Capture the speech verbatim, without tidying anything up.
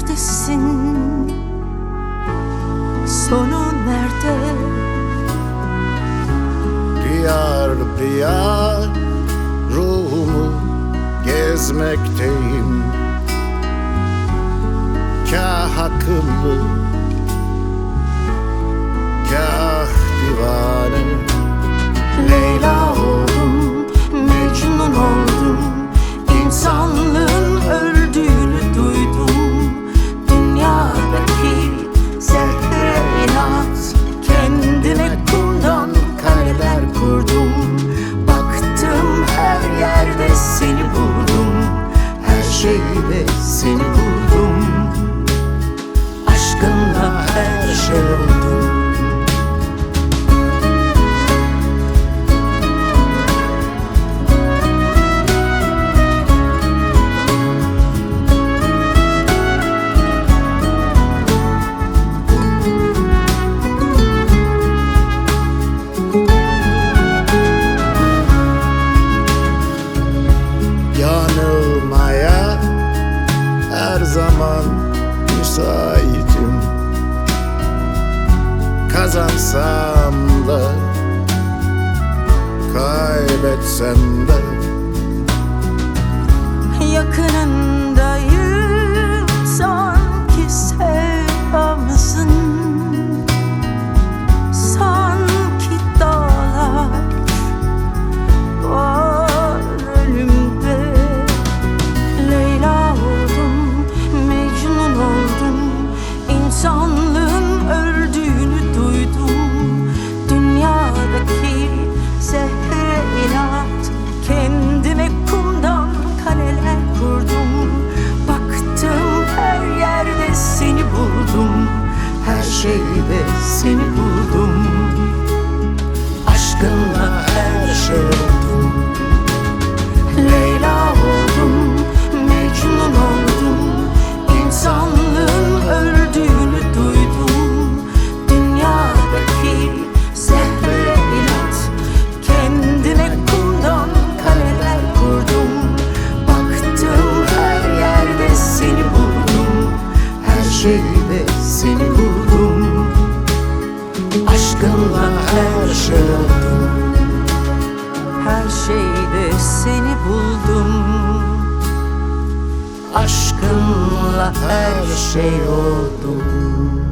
neredesin? Sonu nerede? Diyar diyar ruhumu gezmekteyim. Kâh akıllı, kâh divane. Leyla oldum, Mecnun oldum. İnsanlığın öldüğünü duydum. Dünyadaki zehre inat, kendime kumdan kaleler kurdum. Baktım her yerde seni buldum, her şeyde seni buldum. Aşkınla her şey oldu. Yanılmaya her zaman müsaitim. Kazansam da kaybetsem de Yakınındayım sanki sevdamızın. Sanki dağlar var önümde. Leyla oldum, Mecnun oldum. İnsanlığın öldüğünü duydum. Dünyadaki zehre inat, kendime kumdan kaleler kurdum. Baktım her yerde seni buldum, her şeyde seni buldum. Aşkınla her şey oldum. Leyla oldum, Mecnun oldum. İnsanlığın öldüğünü duydum. Dünyadaki zehre inat, kendime kumdan kaleler kurdum. Baktım her yerde seni buldum, her şeyde seni buldum. Aşkınla her şey oldum, her şeyde seni buldum. Aşkınla her şey oldum.